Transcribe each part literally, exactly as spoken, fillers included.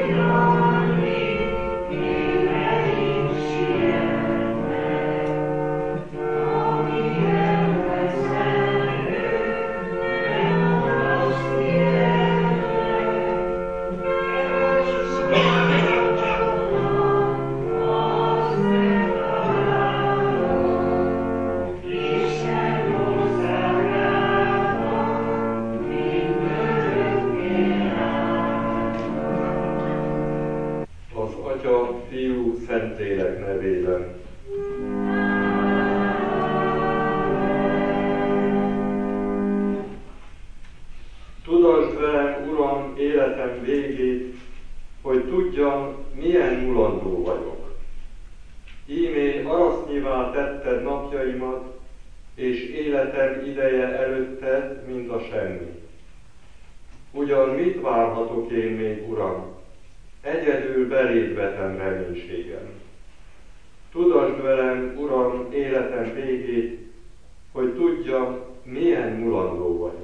Tudasd velem, Uram, életem végét, hogy tudjam, milyen mulandó vagyok. Ímé arasznyivá tetted napjaimat, és életem ideje előtted, mint a semmi. Ugyan mit várhatok én még, Uram? Egyedül beléd vetem reménységem. Tudasd velem, Uram, életem végét, hogy tudjam, milyen mulandó vagyok.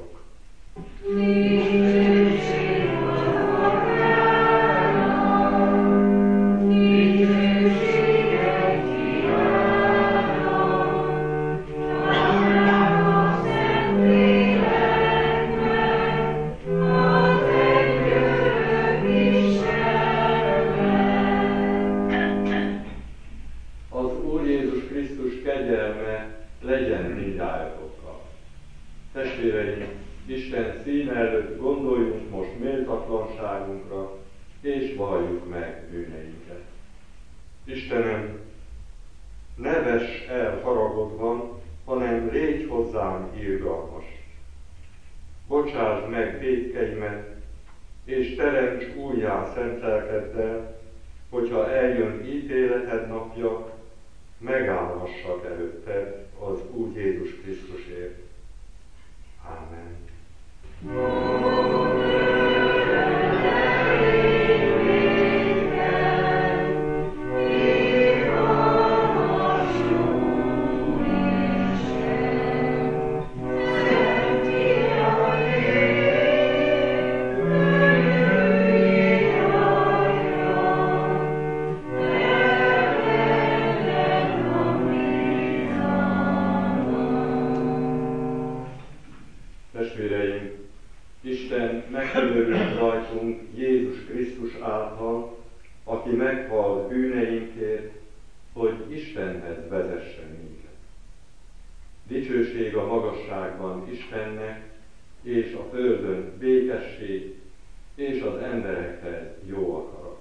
Az Úr Jézus Krisztus kegyelme legyen mindnyájatokkal. Testvéreim, Isten színe előtt gondoljunk most méltatlanságunkra, és valljuk meg bűneinket. Istenem, ne vess el haragodban, hanem légy hozzám irgalmas. Bocsásd meg vétkeimet, és teremts újjá szent lelkeddel, hogyha eljön ítéleted napja, megállhassak előtted az Úr Jézus Krisztusért. Amen. Testvéreim, Isten megkönyörült rajtunk Jézus Krisztus által, aki meghalt bűneinkért, hogy Istenhez vezessen minket. Dicsőség a magasságban Istennek, és a földön békesség, és az emberekhez jó akarat.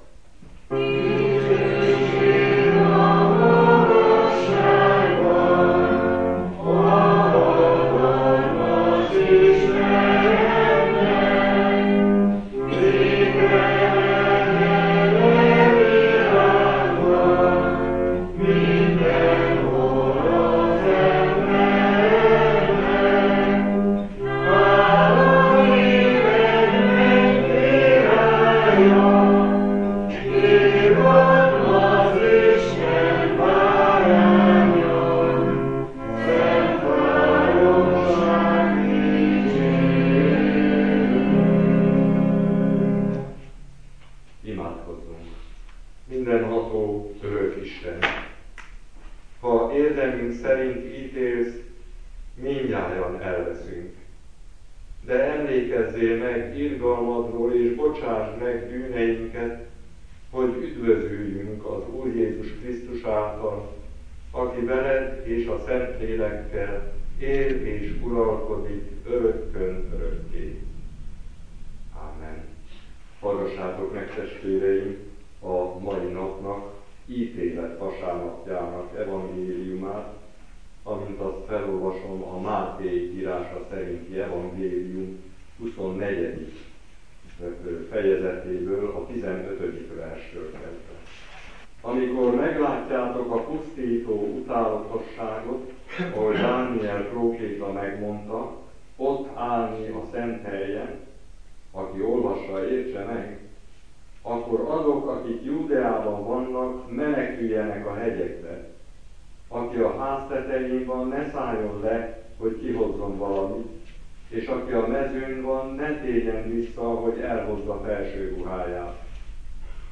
Mindenható örök Isten, ha érdemünk szerint ítélsz, mindnyájan elveszünk. De emlékezzél meg irgalmadról, és bocsásd meg bűneinket, hogy üdvözüljünk az Úr Jézus Krisztus által, aki veled és a Szentlélekkel él és uralkodik örökkön örökké. Ámen. Hallgassátok meg, testvéreim, a mai napnak, ítélet vasárnapjának evangéliumát, amint azt felolvasom a Máté írása szerinti evangélium huszonnegyedik fejezetéből, a tizenötödik verstől kezdve. Amikor meglátjátok a pusztító utálatosságot, ahogy Dániel próféta megmondta, ott állni a szent helyen, aki olvassa, értse meg, akkor azok, akik Júdeában vannak, meneküljenek a hegyekbe. Aki a háztetején van, ne szálljon le, hogy kihozzon valamit, és aki a mezőn van, ne térjen vissza, hogy elhozza felső ruháját.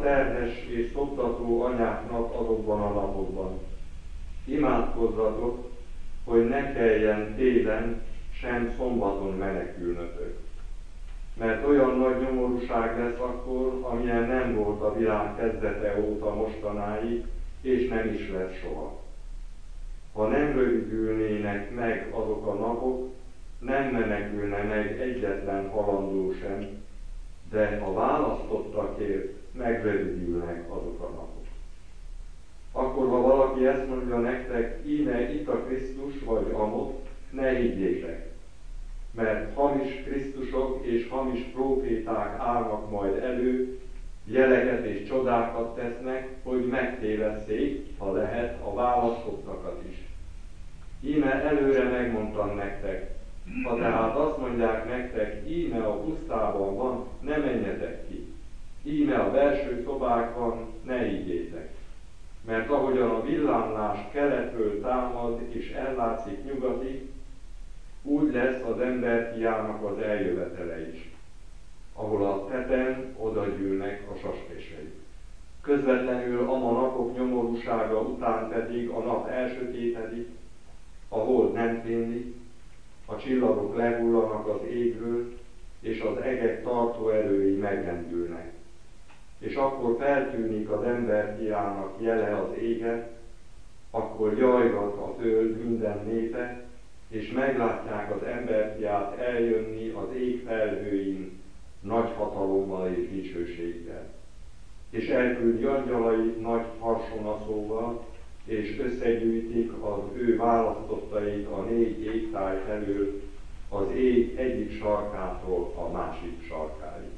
terhes és szoptató anyáknak azokban a napokban. Imádkozzatok, hogy ne kelljen télen sem szombaton menekülnötök. Mert olyan nagy nyomorúság lesz akkor, amilyen nem volt a világ kezdete óta mostanáig, és nem is lesz soha. Ha nem rövidülnének meg azok a napok, nem menekülne meg egyetlen halandó sem, de a választottakért megrövidülnek azok a napok. Akkor, ha valaki ezt mondja nektek, íme itt a Krisztus vagy amott, ne higgyétek, mert hamis Krisztusok és hamis próféták állnak majd elő, jeleket és csodákat tesznek, hogy megtévesszék, ha lehet, a választottakat is. Íme előre megmondtam nektek, ha tehát azt mondják nektek, íme a pusztában van, ne menjetek ki. Íme a belső szobákban, ne higgyétek. Mert ahogyan a villámlás keletről támad és ellátszik nyugatig, úgy lesz az emberfiának az eljövetele is, ahol a teten odagyűlnek a saskesei. Közvetlenül ama napok nyomorúsága után pedig a nap elsötétedik, a hold nem fénylik, a csillagok lehullanak az égről, és az egek tartó erői megrendülnek. És akkor feltűnik az emberfiának jele az égen, akkor jajgat a föld minden népe, és meglátják az emberfiát eljönni az ég felhőin nagy hatalommal és dicsőséggel. És elküldi angyalait nagy harsonaszóval, és összegyűjtik az ő választottait a négy égtáj felől, az ég egyik sarkától a másik sarkáig.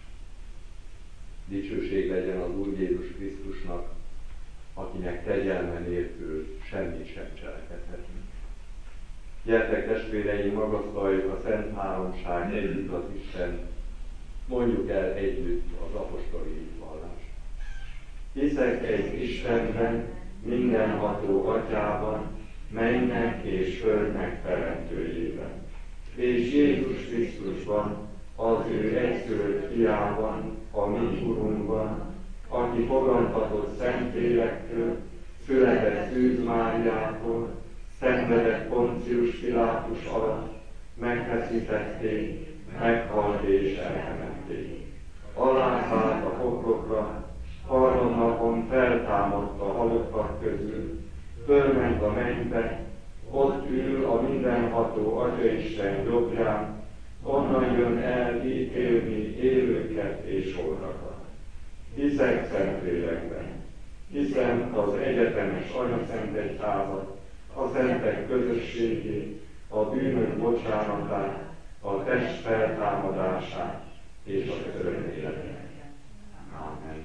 Dicsőség legyen az Úr Jézus Krisztusnak, akinek kegyelme nélkül semmit sem cselekedhetünk. Gyertek testvéreim, magasztaljuk a Szent Háromság együtt az Isten, mondjuk el együtt az apostoli hitvallást. Hiszek egy Istenben, mindenható Atyában, mennek és földnek teremtőjében, és Jézus Krisztusban, az ő egyszülött fiában, a mi Urunkban, aki fogantatott Szentlélektől, született Szűz Máriától, szenvedett Poncius Pilátus alatt, megfeszítették, meghalt és eltemették. Alászállt a poklokra, harmadnapon feltámadt a halottak közül, fölment a mennybe, ott ül a mindenható Atyaisten jobbján, onnan jön el ítélni élőket és holtakat. Hiszek Szentlélekben, hiszem az egyetemes anyaszentegyházat, a szentek közösségét, a bűnök bocsánatát, a test feltámadását és az örök életet. Amen.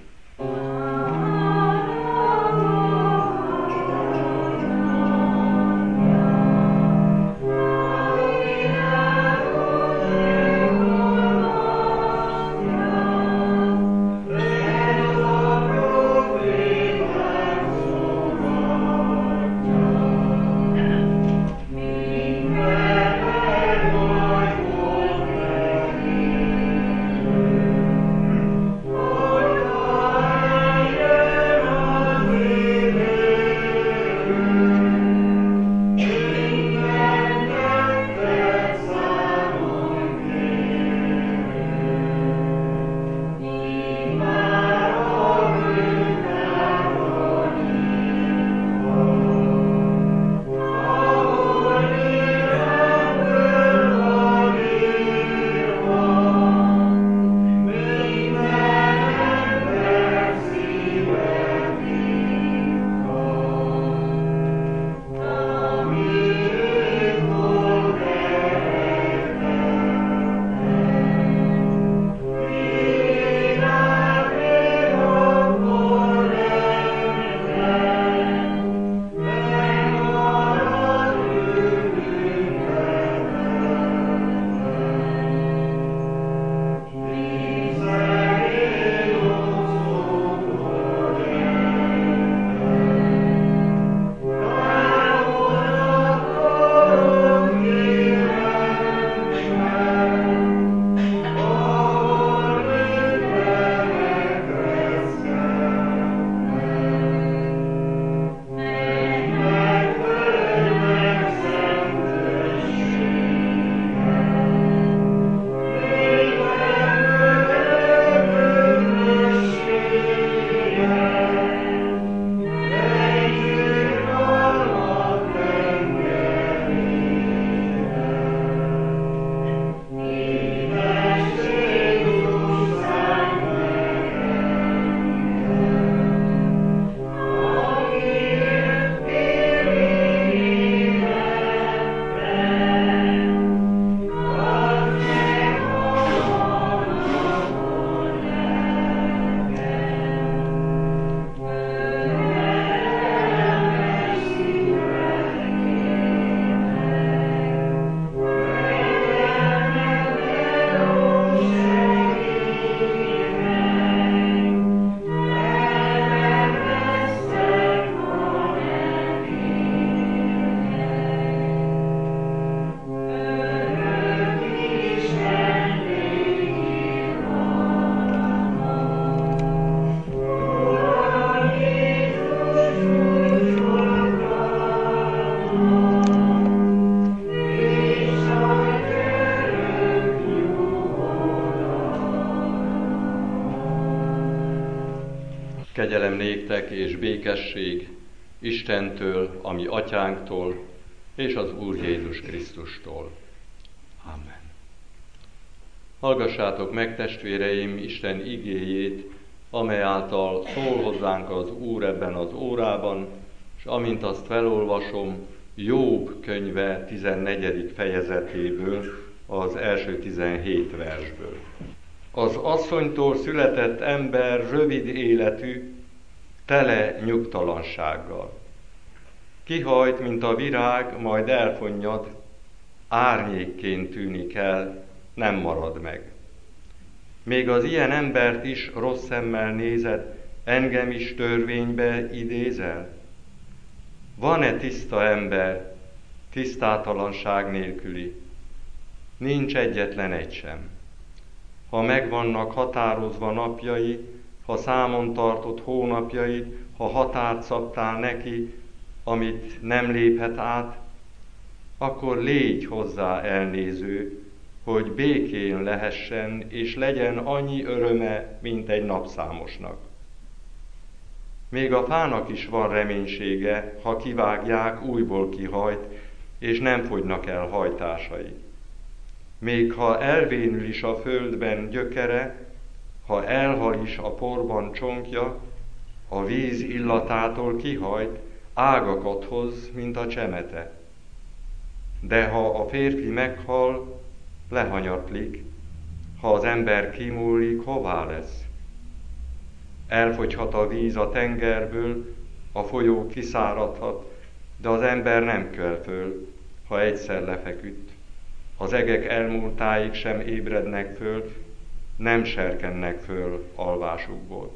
Kegyelem néktek és békesség Istentől, a mi atyánktól, és az Úr Jézus Krisztustól. Amen. Hallgassátok meg, testvéreim, Isten igéjét, amely által szól hozzánk az Úr ebben az órában, és amint azt felolvasom, Jobb könyve tizennegyedik fejezetéből, az első tizenhét versből. Az asszonytól született ember rövid életű, tele nyugtalansággal. Kihajt, mint a virág, majd elfonnyad, árnyékként tűnik el, nem marad meg. Még az ilyen embert is rossz szemmel nézed, engem is törvénybe idézel? Van-e tiszta ember, tisztátalanság nélküli? Nincs egyetlen egy sem. Ha megvannak határozva napjai, ha számon tartott hónapjaid, ha határt szabtál neki, amit nem léphet át, akkor légy hozzá elnéző, hogy békén lehessen, és legyen annyi öröme, mint egy napszámosnak. Még a fának is van reménysége, ha kivágják, újból kihajt, és nem fogynak el hajtásai. Még ha elvénül is a földben gyökere, ha elhal is a porban csonkja, a víz illatától kihajt, ágakat hoz, mint a csemete. De ha a férfi meghal, lehanyatlik, ha az ember kimúlik, hová lesz? Elfogyhat a víz a tengerből, a folyó kiszáradhat, de az ember nem kel föl, ha egyszer lefeküdt. Az egek elmúltáig sem ébrednek föl, nem serkennek föl alvásukból.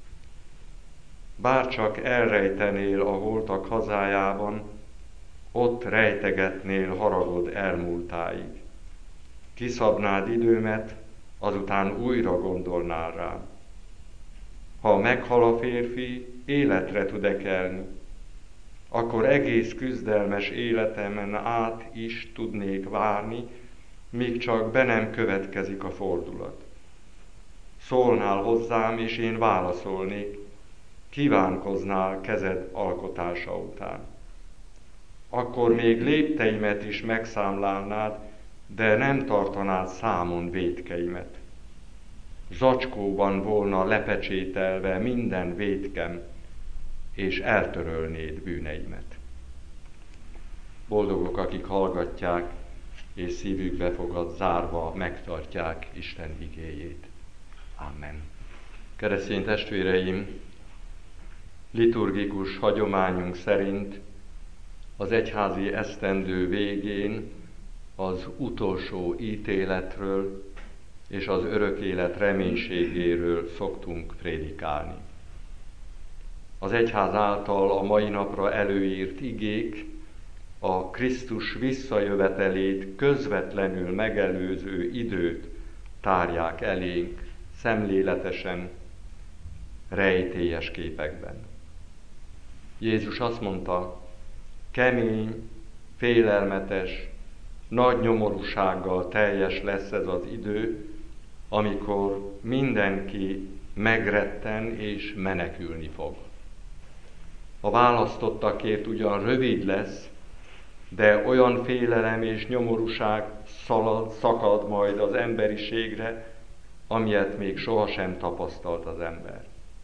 Bárcsak elrejtenél a holtak hazájában, ott rejtegetnél haragod elmúltáig. Kiszabnád időmet, azután újra gondolnál rám. Ha meghal a férfi, életre tud-e kelni, akkor egész küzdelmes életemen át is tudnék várni, míg csak be nem következik a fordulat. Szólnál hozzám, és én válaszolnék, kívánkoznál kezed alkotása után. Akkor még lépteimet is megszámlálnád, de nem tartanád számon vétkeimet. Zacskóban volna lepecsételve minden vétkem, és eltörölnéd bűneimet. Boldogok, akik hallgatják, és szívükbe fogad zárva megtartják Isten igéjét. Amen. Keresztény testvéreim, liturgikus hagyományunk szerint az egyházi esztendő végén az utolsó ítéletről és az örök élet reménységéről szoktunk prédikálni. Az egyház által a mai napra előírt igék a Krisztus visszajövetelét közvetlenül megelőző időt tárják elénk szemléletesen, rejtélyes képekben. Jézus azt mondta, kemény, félelmetes, nagy nyomorúsággal teljes lesz ez az idő, amikor mindenki megretten és menekülni fog. A választottakért ugyan rövid lesz, de olyan félelem és nyomorúság szalad, szakad majd az emberiségre, amilyet még sohasem tapasztalt az ember.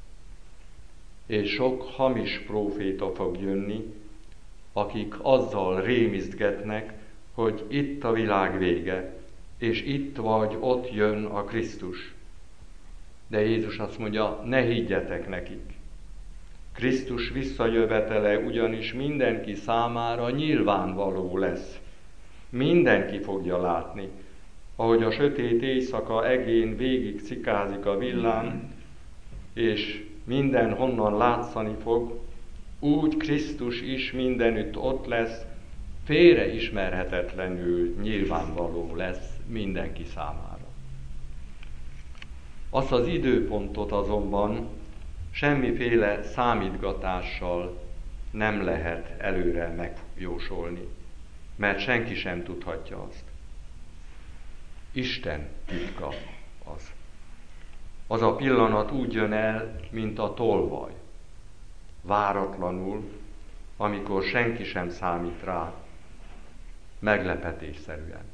És sok hamis próféta fog jönni, akik azzal rémisztgetnek, hogy itt a világ vége, és itt vagy ott jön a Krisztus. De Jézus azt mondja, ne higgyetek nekik. Krisztus visszajövetele ugyanis mindenki számára nyilvánvaló lesz. Mindenki fogja látni, ahogy a sötét éjszaka egén végig cikázik a villám, és mindenhonnan látszani fog, úgy Krisztus is mindenütt ott lesz, félre ismerhetetlenül nyilvánvaló lesz mindenki számára. Azt az időpontot azonban semmiféle számítgatással nem lehet előre megjósolni, mert senki sem tudhatja azt. Isten titka az. Az a pillanat úgy jön el, mint a tolvaj. Váratlanul, amikor senki sem számít rá, meglepetésszerűen.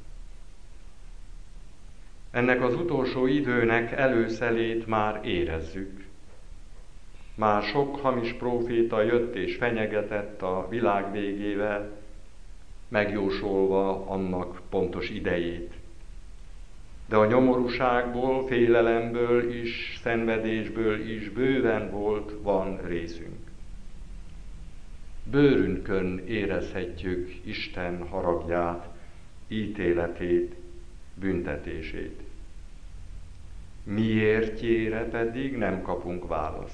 Ennek az utolsó időnek előszelét már érezzük. Már sok hamis próféta jött és fenyegetett a világ végével, megjósolva annak pontos idejét. De a nyomorúságból, félelemből is, szenvedésből is bőven volt, van részünk. Bőrünkön érezhetjük Isten haragját, ítéletét, büntetését. Miértjére pedig nem kapunk választ.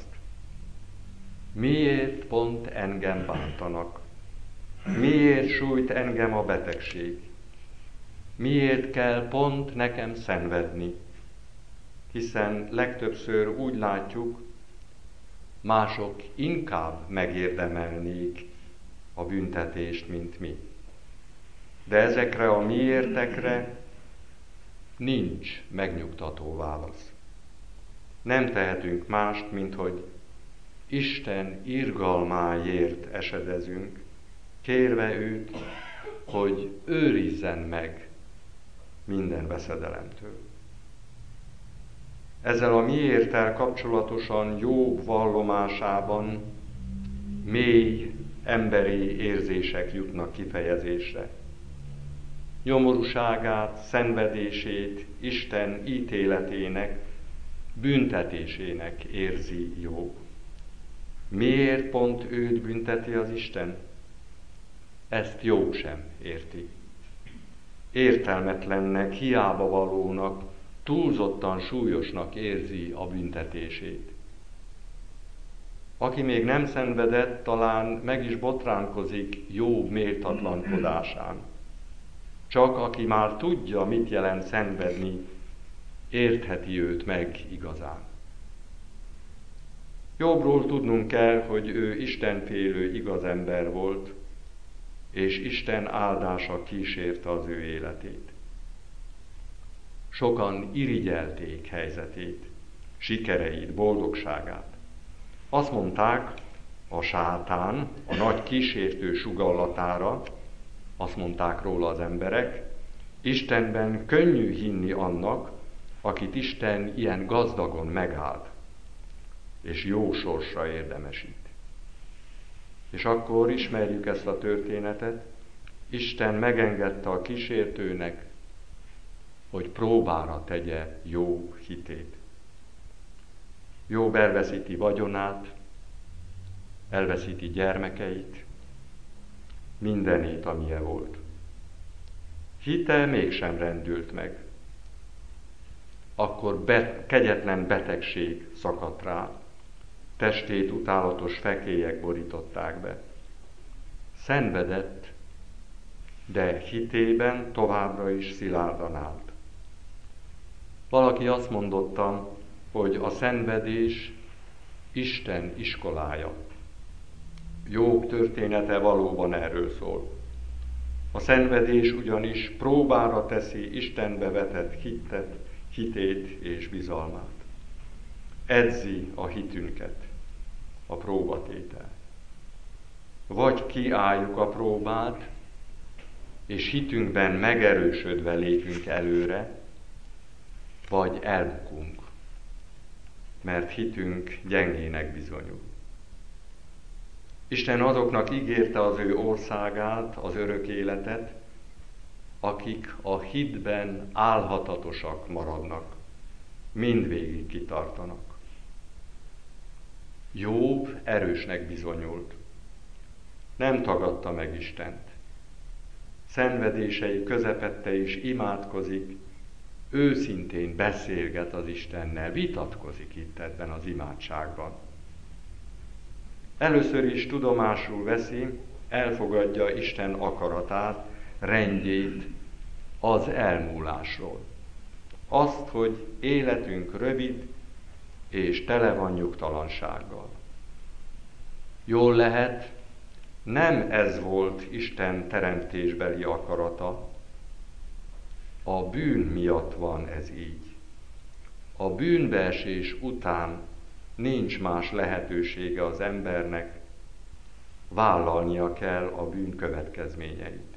Miért pont engem bántanak? Miért sújt engem a betegség? Miért kell pont nekem szenvedni? Hiszen legtöbbször úgy látjuk, mások inkább megérdemelnék a büntetést, mint mi. De ezekre a miértekre nincs megnyugtató válasz. Nem tehetünk mást, mint hogy Isten irgalmáért esedezünk, kérve őt, hogy őrizzen meg minden veszedelemtől. Ezzel a miérttel kapcsolatosan Jób vallomásában mély emberi érzések jutnak kifejezésre. Nyomorúságát, szenvedését Isten ítéletének, büntetésének érzi Jób. Miért pont őt bünteti az Isten? Ezt Jób sem érti. Értelmetlennek, hiába valónak, túlzottan súlyosnak érzi a büntetését. Aki még nem szenvedett, talán meg is botránkozik Jób méltatlankodásán. Csak aki már tudja, mit jelent szenvedni, értheti őt meg igazán. Jobbról tudnunk kell, hogy ő istenfélő igaz ember volt, és Isten áldása kísérte az ő életét. Sokan irigyelték helyzetét, sikereit, boldogságát. Azt mondták, a sátán, a nagy kísértő sugallatára, azt mondták róla az emberek, Istenben könnyű hinni annak, akit Isten ilyen gazdagon megáld, és jó sorsra érdemesít. És akkor ismerjük ezt a történetet, Isten megengedte a kísértőnek, hogy próbára tegye Jób hitét. Jób elveszíti vagyonát, elveszíti gyermekeit, mindenét, amilyen volt. Hite mégsem rendült meg. Akkor be, kegyetlen betegség szakadt rá, testét utálatos fekélyek borították be. Szenvedett, de hitében továbbra is szilárdan állt. Valaki azt mondotta, hogy a szenvedés Isten iskolája. Jób története valóban erről szól. A szenvedés ugyanis próbára teszi Istenbe vetett hitet, hitét és bizalmát. Edzi a hitünket, a próbatétel. Vagy kiálljuk a próbát, és hitünkben megerősödve lépünk előre, vagy elbukunk, mert hitünk gyengének bizonyul. Isten azoknak ígérte az ő országát, az örök életet, akik a hitben álhatatosak maradnak, mindvégig kitartanak. Jób erősnek bizonyult. Nem tagadta meg Istent. Szenvedései közepette is imádkozik, őszintén beszélget az Istennel, vitatkozik itt ebben az imádságban. Először is tudomásul veszi, elfogadja Isten akaratát, rendjét az elmúlásról. Azt, hogy életünk rövid és tele van nyugtalansággal. Jól lehet, nem ez volt Isten teremtésbeli akarata, a bűn miatt van ez így. a bűnbeesés után nincs más lehetősége az embernek, vállalnia kell a bűn következményeit.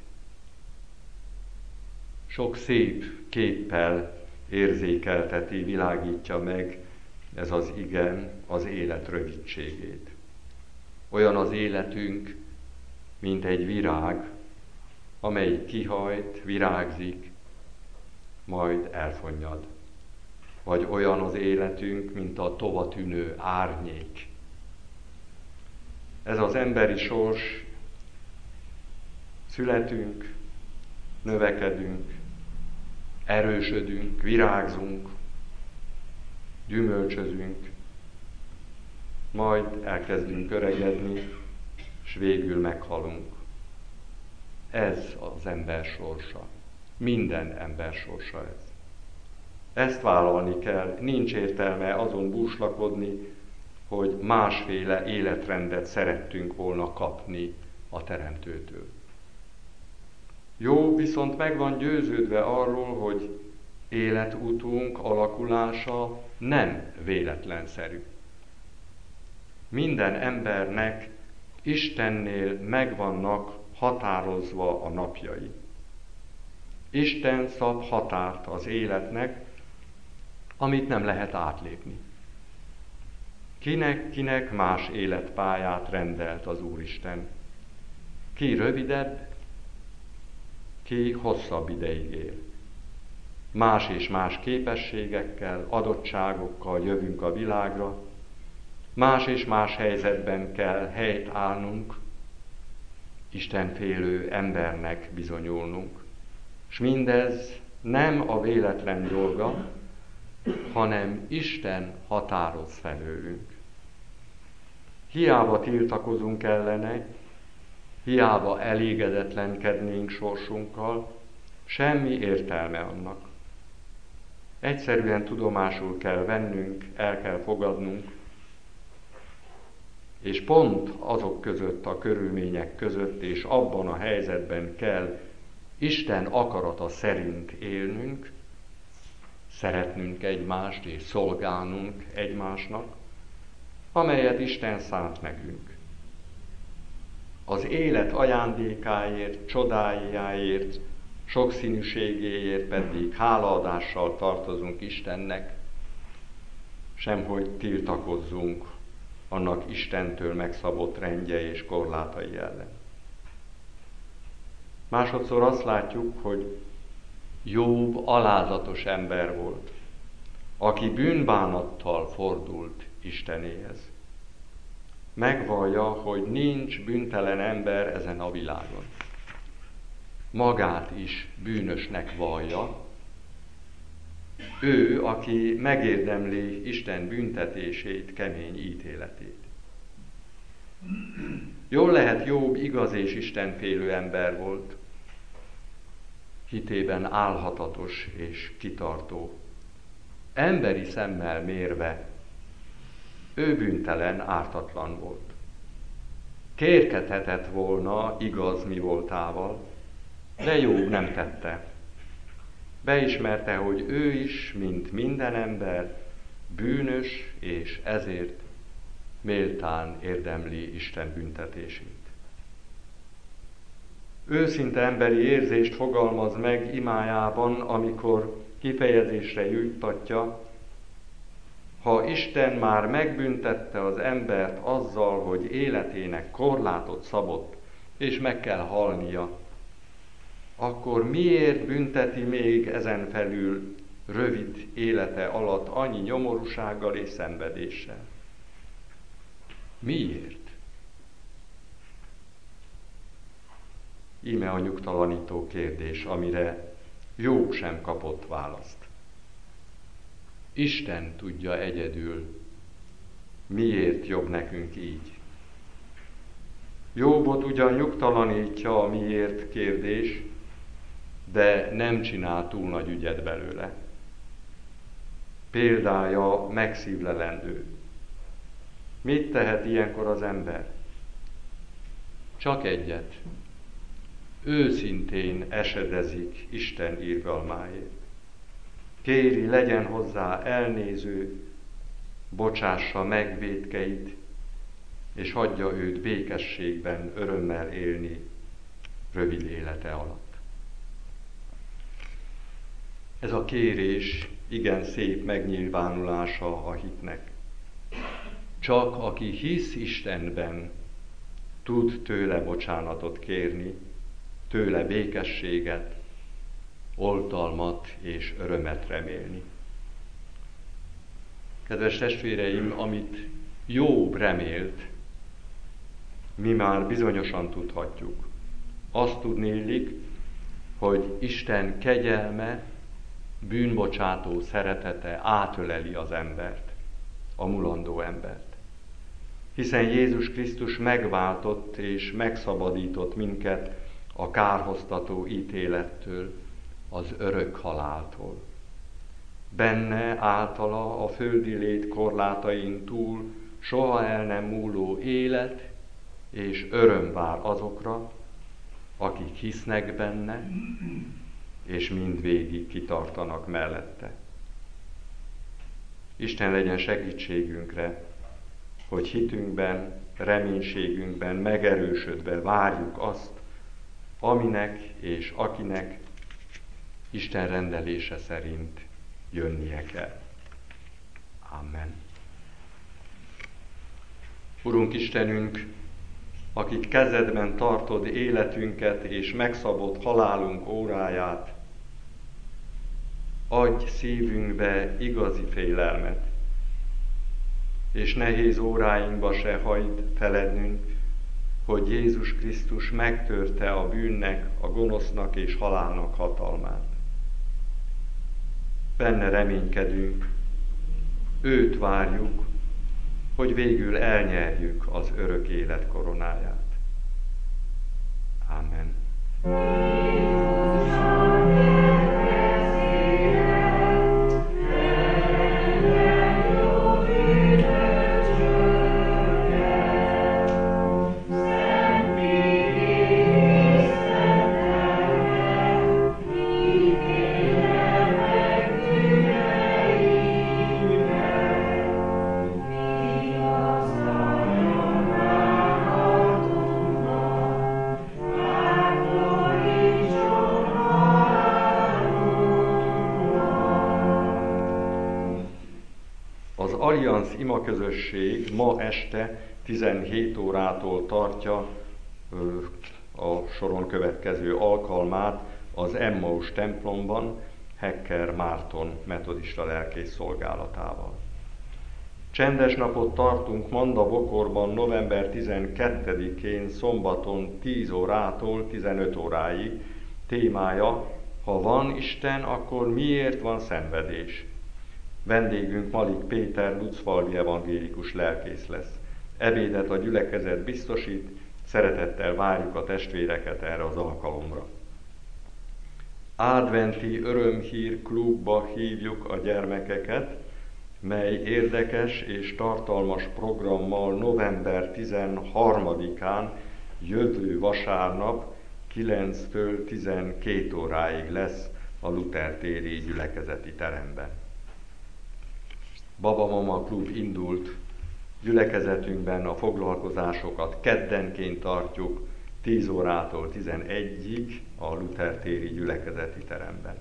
Sok szép képpel érzékelteti, világítja meg ez az ige az élet rövidségét. Olyan az életünk, mint egy virág, amely kihajt, virágzik, majd elfonnyad. Vagy olyan az életünk, mint a tovatűnő árnyék. Ez az emberi sors, születünk, növekedünk, erősödünk, virágzunk, gyümölcsözünk, majd elkezdünk öregedni, és végül meghalunk. Ez az ember sorsa. Minden ember sorsa ez. Ezt vállalni kell, nincs értelme azon búslakodni, hogy másféle életrendet szerettünk volna kapni a Teremtőtől. Jobb viszont meg van győződve arról, hogy életútunk alakulása nem véletlenszerű. Minden embernek Istennél megvannak határozva a napjai. Isten szab határt az életnek, amit nem lehet átlépni. Kinek-kinek más életpályát rendelt az Úristen. Ki rövidebb, ki hosszabb ideig él. Más és más képességekkel, adottságokkal jövünk a világra, más és más helyzetben kell helyt állnunk, istenfélő embernek bizonyulnunk. És mindez nem a véletlen dolga, hanem Isten határoz felőlünk. Hiába tiltakozunk ellene, hiába elégedetlenkednénk sorsunkkal, semmi értelme annak. Egyszerűen tudomásul kell vennünk, el kell fogadnunk, és pont azok között, a körülmények között, és abban a helyzetben kell Isten akarata szerint élnünk, szeretnünk egymást és szolgálnunk egymásnak, amelyet Isten szánt nekünk. Az élet ajándékáért, csodájáért, sokszínűségéért pedig hálaadással tartozunk Istennek, semhogy tiltakozzunk annak Istentől megszabott rendje és korlátai ellen. Másodszor azt látjuk, hogy Jobb alázatos ember volt, aki bűnbánattal fordult Istenéhez. Megvallja, hogy nincs bűntelen ember ezen a világon. Magát is bűnösnek vallja. Ő, aki megérdemli Isten büntetését, kemény ítéletét. Jól lehet, Jobb igaz és istenfélő ember volt, hitében álhatatos és kitartó. Emberi szemmel mérve ő bűntelen, ártatlan volt. Kérkedhetett volna igaz mi voltával, de Jobb nem tette. Beismerte, hogy ő is, mint minden ember, bűnös, és ezért méltán érdemli Isten büntetését. Őszinte emberi érzést fogalmaz meg imájában, amikor kifejezésre juttatja, ha Isten már megbüntette az embert azzal, hogy életének korlátot szabott, és meg kell halnia, akkor miért bünteti még ezen felül rövid élete alatt annyi nyomorúsággal és szenvedéssel? Miért? Íme a nyugtalanító kérdés, amire Jobb sem kapott választ. Isten tudja egyedül, miért jobb nekünk így. Jobbot ugyan nyugtalanítja a miért kérdés, de nem csinál túl nagy ügyet belőle. Példája megszívlelendő. Mit tehet ilyenkor az ember? Csak egyet. Őszintén esedezik Isten irgalmáért. Kéri, legyen hozzá elnéző, bocsássa meg vétkeit, és hagyja őt békességben, örömmel élni rövid élete alatt. Ez a kérés igen szép megnyilvánulása a hitnek. Csak aki hisz Istenben, tud tőle bocsánatot kérni, tőle békességet, oltalmat és örömet remélni. Kedves testvéreim, amit Jób remélt, mi már bizonyosan tudhatjuk. Azt tudnélik, hogy Isten kegyelme, bűnbocsátó szeretete átöleli az embert, a mulandó embert. Hiszen Jézus Krisztus megváltott és megszabadított minket a kárhoztató ítélettől, az örök haláltól. Benne általa a földi lét korlátain túl soha el nem múló élet és öröm vár azokra, akik hisznek benne, és mindvégig kitartanak mellette. Isten legyen segítségünkre, hogy hitünkben, reménységünkben megerősödve várjuk azt, aminek és akinek Isten rendelése szerint jönnie kell. Amen. Urunk Istenünk, akik kezedben tartod életünket és megszabott halálunk óráját, adj szívünkbe igazi félelmet, és nehéz óráinkba se hagyd felednünk, hogy Jézus Krisztus megtörte a bűnnek, a gonosznak és halálnak hatalmát. Benne reménykedünk, őt várjuk, hogy végül elnyerjük az örök élet koronáját. Amen. Allianz imaközösség ma este tizenhét órától tartja ö, a soron következő alkalmát az Emmaus templomban Hecker Márton metodista lelkész szolgálatával. Csendes napot tartunk Mandabokorban november tizenkettedikén szombaton tíz órától tizenöt óráig. Témája: ha van Isten, akkor miért van szenvedés? Vendégünk Malik Péter lucfalvi evangélikus lelkész lesz. Ebédet a gyülekezet biztosít, szeretettel várjuk a testvéreket erre az alkalomra. Adventi örömhír klubba hívjuk a gyermekeket, mely érdekes és tartalmas programmal november tizenharmadikán jövő vasárnap kilenctől tizenkét óráig lesz a Luther téri gyülekezeti teremben. Baba-mama klub indult, gyülekezetünkben a foglalkozásokat keddenként tartjuk tíz órától tizenegyig a Luther téri gyülekezeti teremben.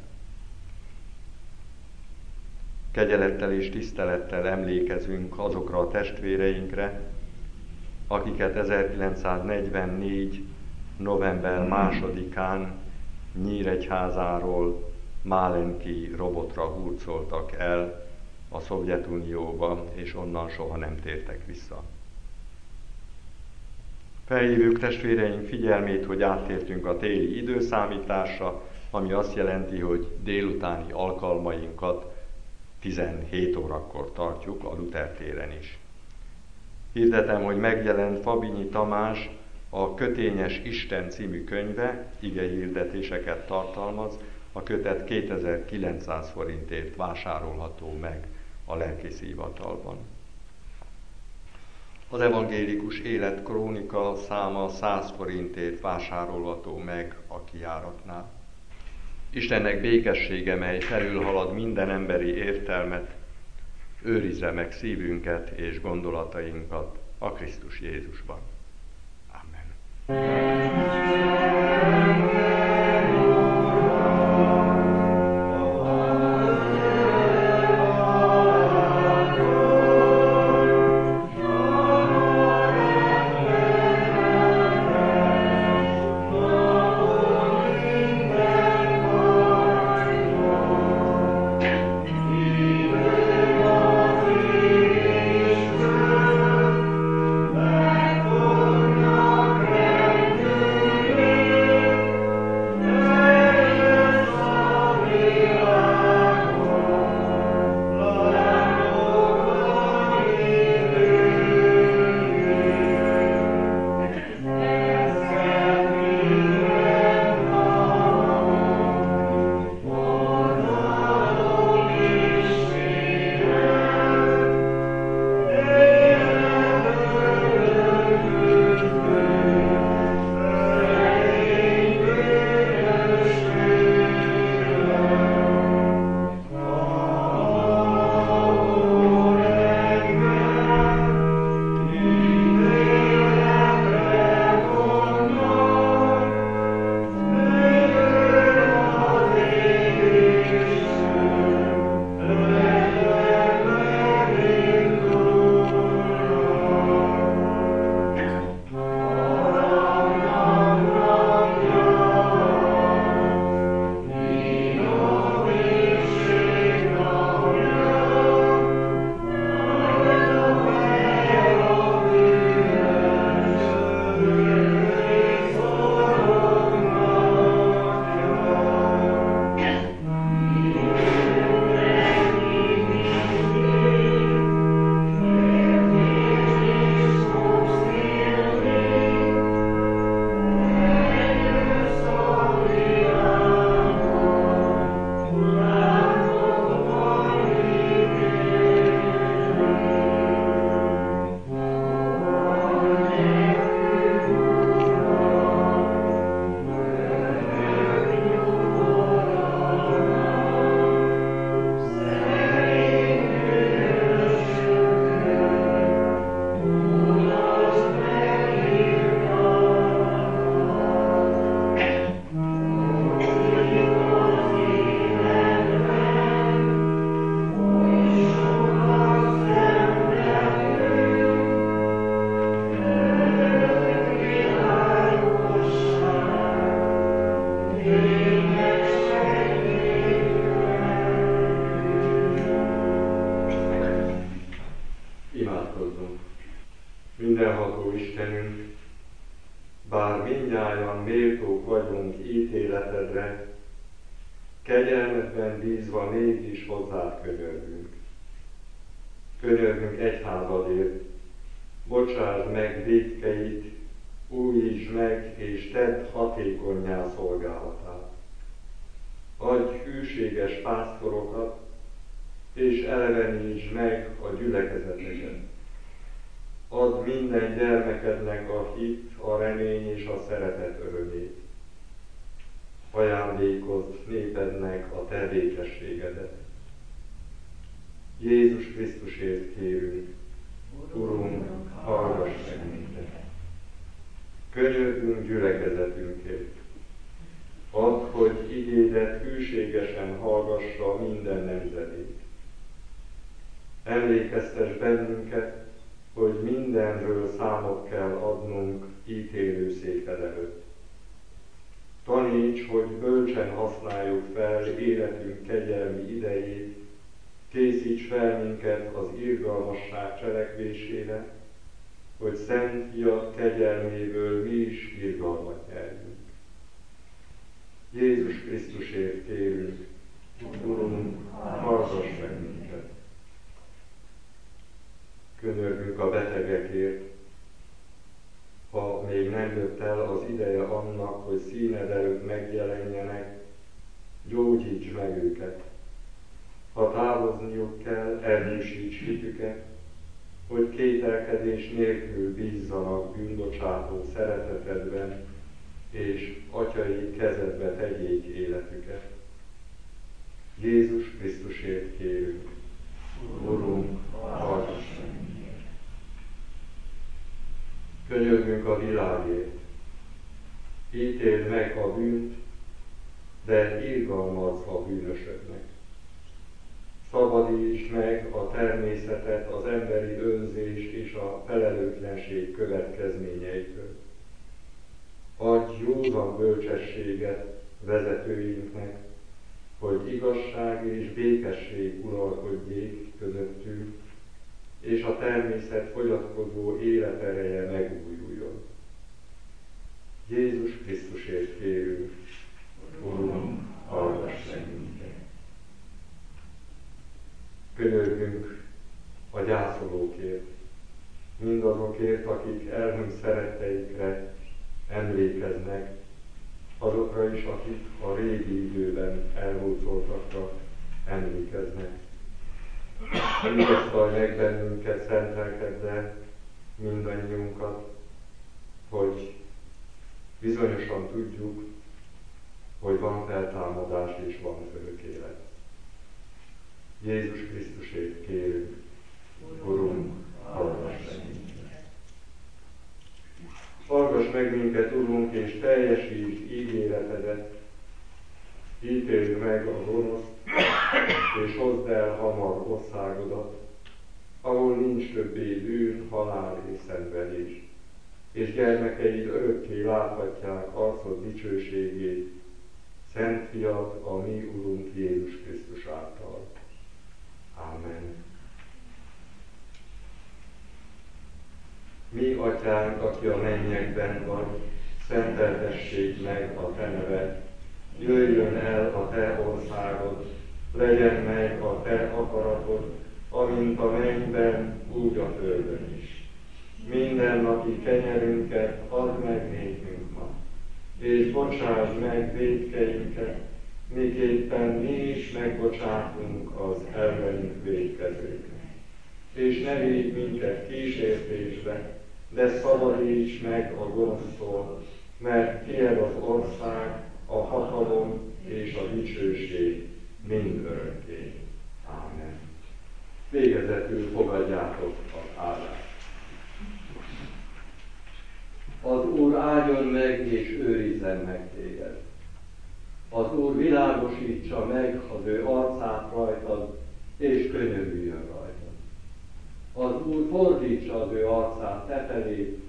Kegyelettel és tisztelettel emlékezünk azokra a testvéreinkre, akiket ezerkilencszáznegyvennégy. november másodikán Nyíregyházáról Málenki robotra hurcoltak el a Szovjetunióba, és onnan soha nem tértek vissza. Felhívjuk testvéreink figyelmét, hogy áttértünk a téli időszámításra, ami azt jelenti, hogy délutáni alkalmainkat tizenhét órakor tartjuk a Luther téren is. Hirdetem, hogy megjelent Fabinyi Tamás a Kötényes Isten című könyve, igehirdetéseket tartalmaz, a kötet kétezer-kilencszáz forintért vásárolható meg a lelkészi hivatalban. Az evangélikus életkrónika száma száz forintért vásárolható meg a kijáratnál. Istennek békessége, mely felülhalad minden emberi értelmet, őrizze meg szívünket és gondolatainkat a Krisztus Jézusban. Amen. Mindenható Istenünk, bár mindnyájan méltók vagyunk ítéletedre, kegyelmedben bízva mégis hozzád könyörgünk. Könyörgünk egyházadért, bocsásd meg vétkeit, újítsd meg és tedd hatékonnyá szolgálatát. Adj hűséges pásztorokat, és elevenítsd meg a gyülekezeteket. Add minden gyermekednek a hit, a remény és a szeretet örömét. Ajándékozd népednek a te békességedet. Jézus Krisztusért kérünk, Urunk, hallgass meg minket. Könyörgünk gyülekezetünkért. Add, hogy igédet hűségesen hallgassa minden nemzedék. Emlékeztess bennünket, hogy mindenről számot kell adnunk ítélőszéked előtt. Taníts, hogy bölcsen használjuk fel életünk kegyelmi idejét, készíts fel minket az irgalmasság cselekvésére, hogy szent fia kegyelméből mi is irgalmat nyerjünk. Jézus Krisztusért kérünk, Urunk, hallgass meg minket. Könyörgünk a betegekért, ha még nem jött el az ideje annak, hogy színed előtt megjelenjenek, gyógyíts meg őket. Ha távozniuk kell, erősíts hitüket, hogy kételkedés nélkül bízzanak bűnbocsátó szeretetedben, és atyai kezedbe tegyék életüket. Jézus Krisztusért kérünk. Urunk, hallgass meg! Könyörgünk a világért. Ítéld meg a bűnt, de irgalmazz a bűnösöknek. Szabadíts meg a természetet az emberi önzés és a felelőtlenség következményeitől. Adj józan bölcsességet vezetőinknek, hogy igazság és békesség uralkodjék közöttünk, és a természet fogyatkozó életereje megújuljon. Jézus Krisztusért kérünk, Urunk, hallgass meg minket! Könyörgünk a gyászolókért, mindazokért, akik elhunyt szeretteikre emlékeznek, azokra is, akik a régi időben elhurcoltakra emlékeznek. Vigasztalj meg bennünket, szent lelkeddel, mindannyiunkat, hogy bizonyosan tudjuk, hogy van feltámadás és van örök élet. Jézus Krisztusért kérünk, Urunk, hallgass meg minket! Hallgass meg minket, Urunk, és teljesítsd ígéretedet, ítéld meg a gonoszt, és hozd el hamar országodat, ahol nincs többé bűn, halál és szenvedés, és gyermekeid örökké láthatják arcod dicsőségét, Szent Fiad, a mi Urunk Jézus Krisztus által. Amen. Mi, Atyánk, aki a mennyekben vagy, szenteltessék meg a Te neved, jöjjön el a Te országod, legyen meg a Te akaratod, amint a mennyben, úgy a földön is. Mindennapi kenyerünket add meg nékünk ma, és bocsásd meg vétkeinket, miképpen mi is megbocsátunk az ellenünk vétkezőknek. És ne védj minket kísértésbe, de szabadíts meg a gonosztól, mert tiéd az ország, a hatalom és a dicsőség mind örökké. Ámen. Végezetül fogadjátok az áldást. Az Úr áldjon meg és őrizzen meg téged. Az Úr világosítsa meg az ő arcát rajtad, és könyörüljön rajtad. Az Úr fordítsa az ő arcát te felé,